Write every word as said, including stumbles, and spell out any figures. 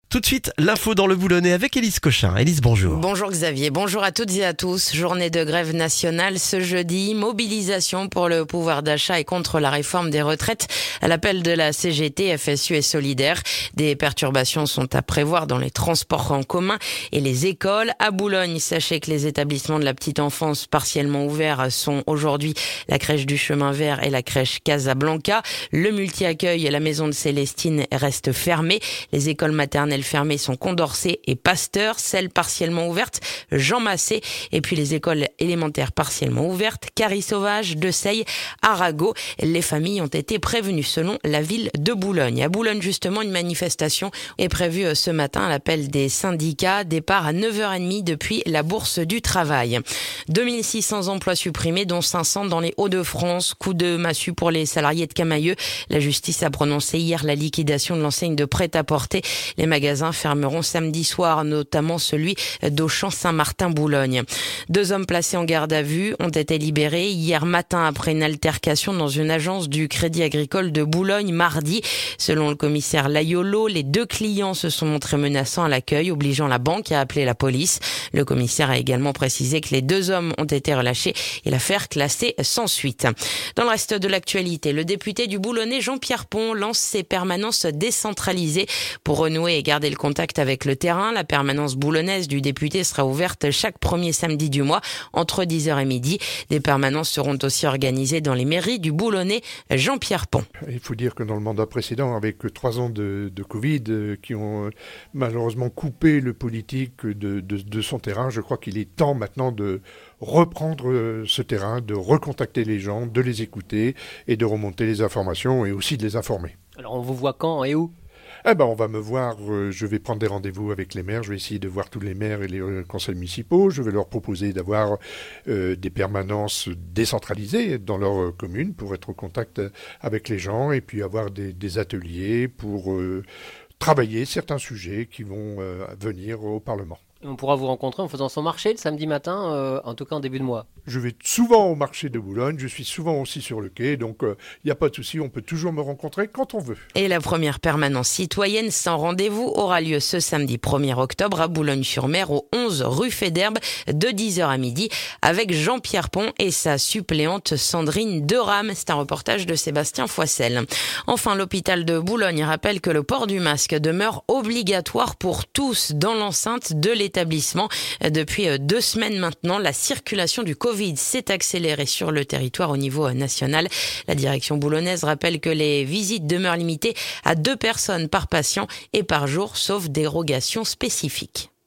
Tout de suite, l'info dans le Boulonnais avec Élise Cochin. Élise, bonjour. Bonjour Xavier, bonjour à toutes et à tous. Journée de grève nationale ce jeudi, mobilisation pour le pouvoir d'achat et contre la réforme des retraites à l'appel de la C G T, F S U et Solidaire. Des perturbations sont à prévoir dans les transports en commun et les écoles. À Boulogne, sachez que les établissements de la petite enfance partiellement ouverts sont aujourd'hui la crèche du Chemin Vert et la crèche Casablanca. Le multi-accueil et la maison de Célestine restent fermés. Les écoles maternelles fermées sont Condorcet et Pasteur, celles partiellement ouvertes, Jean Massé, et puis les écoles élémentaires partiellement ouvertes, Carrie Sauvage, De Seille, Arago. Les familles ont été prévenues selon la ville de Boulogne. À Boulogne, justement, une manifestation est prévue ce matin à l'appel des syndicats. Départ à neuf heures trente depuis la Bourse du Travail. deux mille six cents emplois supprimés, dont cinq cents dans les Hauts-de-France. Coup de massue pour les salariés de Camaïeu. La justice a prononcé hier la liquidation de l'enseigne de prêt-à-porter. Les magasins fermeront samedi soir, notamment celui d'Auchan Saint-Martin-Boulogne. Deux hommes placés en garde à vue ont été libérés hier matin après une altercation dans une agence du Crédit Agricole de Boulogne mardi. Selon le commissaire Layolo, les deux clients se sont montrés menaçants à l'accueil, obligeant la banque à appeler la police. Le commissaire a également précisé que les deux hommes ont été relâchés et l'affaire classée sans suite. Dans le reste de l'actualité, le député du Boulonnais Jean-Pierre Pont lance ses permanences décentralisées pour renouer et garder le contact avec le terrain. La permanence boulonnaise du député sera ouverte chaque premier samedi du mois entre dix heures et midi. Des permanences seront aussi organisées dans les mairies du Boulonnais Jean-Pierre Pont. Il faut dire que dans le mandat précédent, avec trois ans de, de Covid euh, qui ont euh, malheureusement coupé le politique de, de, de son terrain, je crois qu'il est temps maintenant de reprendre euh, ce terrain, de recontacter les gens, de les écouter et de remonter les informations et aussi de les informer. Alors on vous voit quand et où ? Eh ben, on va me voir, euh, je vais prendre des rendez-vous avec les maires, je vais essayer de voir tous les maires et les euh, conseils municipaux, je vais leur proposer d'avoir euh, des permanences décentralisées dans leur euh, commune pour être au contact avec les gens et puis avoir des, des ateliers pour euh, travailler certains sujets qui vont euh, venir au Parlement. On pourra vous rencontrer en faisant son marché le samedi matin, euh, en tout cas en début de mois. Je vais souvent au marché de Boulogne, je suis souvent aussi sur le quai, donc il euh, n'y a pas de souci, on peut toujours me rencontrer quand on veut. Et la première permanence citoyenne sans rendez-vous aura lieu ce samedi premier octobre à Boulogne-sur-Mer, au onze rue Fédherbe, de dix heures à midi, avec Jean-Pierre Pont et sa suppléante Sandrine Derame. C'est un reportage de Sébastien Foissel. Enfin, l'hôpital de Boulogne rappelle que le port du masque demeure obligatoire pour tous dans l'enceinte de l'établissement. Depuis deux semaines maintenant, la circulation du Covid s'est accélérée sur le territoire au niveau national. La direction boulonnaise rappelle que les visites demeurent limitées à deux personnes par patient et par jour, sauf dérogation spécifique.